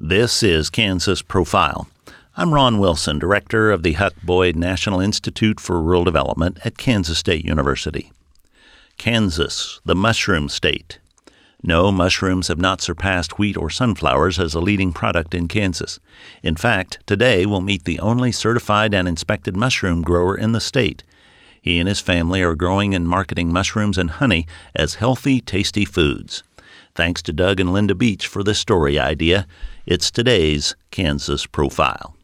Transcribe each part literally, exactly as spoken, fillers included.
This is Kansas Profile. I'm Ron Wilson, director of the Huck Boyd National Institute for Rural Development at Kansas State University. Kansas, the mushroom state. No, mushrooms have not surpassed wheat or sunflowers as a leading product in Kansas. In fact, today we'll meet the only certified and inspected mushroom grower in the state. He and his family are growing and marketing mushrooms and honey as healthy, tasty foods. Thanks to Doug and Linda Beach for this story idea. It's today's Kansas Profile.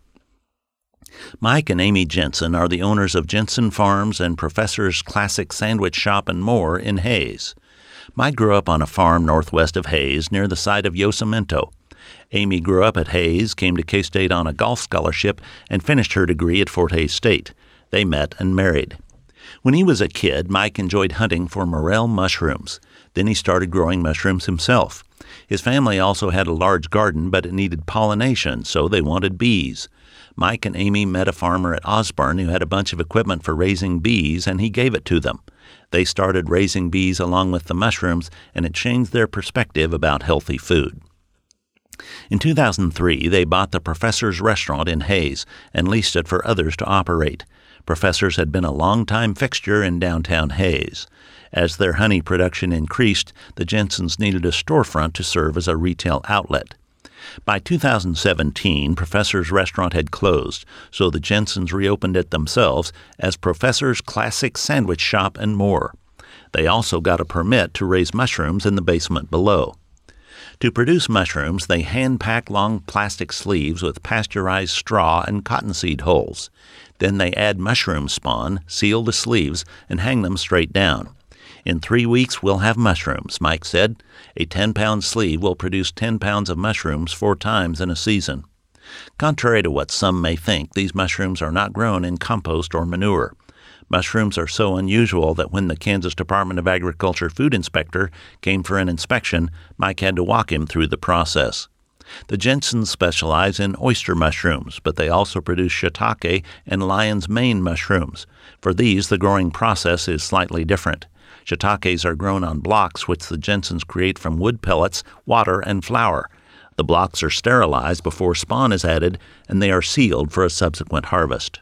Mike and Amy Jensen are the owners of Jensen Farms and Professor's Classic Sandwich Shop and More in Hays. Mike grew up on a farm northwest of Hays near the site of Yosemento. Amy grew up at Hays, came to K-State on a golf scholarship, and finished her degree at Fort Hays State. They met and married. When he was a kid, Mike enjoyed hunting for morel mushrooms. Then he started growing mushrooms himself. His family also had a large garden, but it needed pollination, so they wanted bees. Mike and Amy met a farmer at Osborne who had a bunch of equipment for raising bees, and he gave it to them. They started raising bees along with the mushrooms, and it changed their perspective about healthy food. In two thousand three, they bought the Professor's Restaurant in Hays and leased it for others to operate. Professor's had been a long-time fixture in downtown Hays. As their honey production increased, the Jensens needed a storefront to serve as a retail outlet. By two thousand seventeen, Professor's Restaurant had closed, so the Jensens reopened it themselves as Professor's Classic Sandwich Shop and More. They also got a permit to raise mushrooms in the basement below. To produce mushrooms, they hand-pack long plastic sleeves with pasteurized straw and cottonseed hulls. Then they add mushroom spawn, seal the sleeves, and hang them straight down. In three weeks, we'll have mushrooms, Mike said. A ten-pound sleeve will produce ten pounds of mushrooms four times in a season. Contrary to what some may think, these mushrooms are not grown in compost or manure. Mushrooms are so unusual that when the Kansas Department of Agriculture food inspector came for an inspection, Mike had to walk him through the process. The Jensens specialize in oyster mushrooms, but they also produce shiitake and lion's mane mushrooms. For these, the growing process is slightly different. Shiitakes are grown on blocks which the Jensens create from wood pellets, water, and flour. The blocks are sterilized before spawn is added, and they are sealed for a subsequent harvest.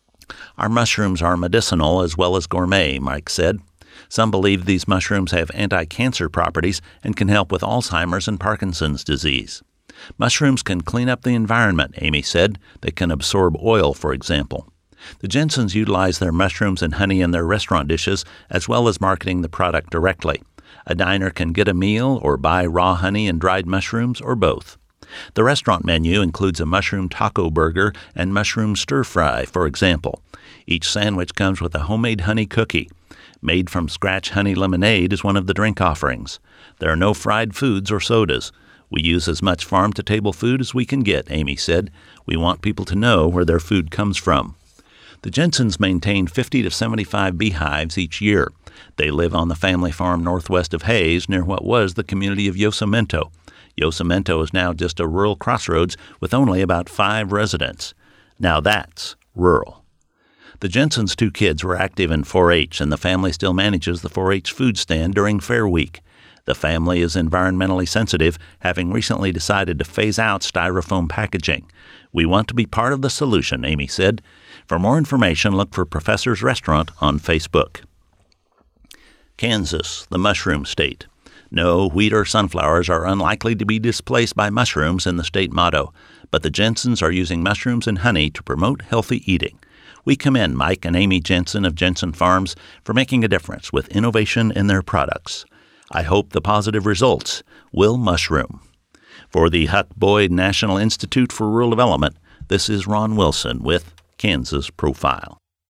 Our mushrooms are medicinal as well as gourmet, Mike said. Some believe these mushrooms have anti-cancer properties and can help with Alzheimer's and Parkinson's disease. Mushrooms can clean up the environment, Amy said. They can absorb oil, for example. The Jensens utilize their mushrooms and honey in their restaurant dishes, as well as marketing the product directly. A diner can get a meal or buy raw honey and dried mushrooms, or both. The restaurant menu includes a mushroom taco burger and mushroom stir-fry, for example. Each sandwich comes with a homemade honey cookie. Made from scratch honey lemonade is one of the drink offerings. There are no fried foods or sodas. We use as much farm-to-table food as we can get, Amy said. We want people to know where their food comes from. The Jensens maintain fifty to seventy-five beehives each year. They live on the family farm northwest of Hays near what was the community of Yosemento. Yosemento is now just a rural crossroads with only about five residents. Now that's rural. The Jensens' two kids were active in four H, and the family still manages the four H food stand during Fair Week. The family is environmentally sensitive, having recently decided to phase out styrofoam packaging. We want to be part of the solution, Amy said. For more information, look for Professor's Restaurant on Facebook. Kansas, the mushroom state. No, wheat or sunflowers are unlikely to be displaced by mushrooms in the state motto, but the Jensens are using mushrooms and honey to promote healthy eating. We commend Mike and Amy Jensen of Jensen Farms for making a difference with innovation in their products. I hope the positive results will mushroom. For the Huck Boyd National Institute for Rural Development, this is Ron Wilson with Kansas Profile.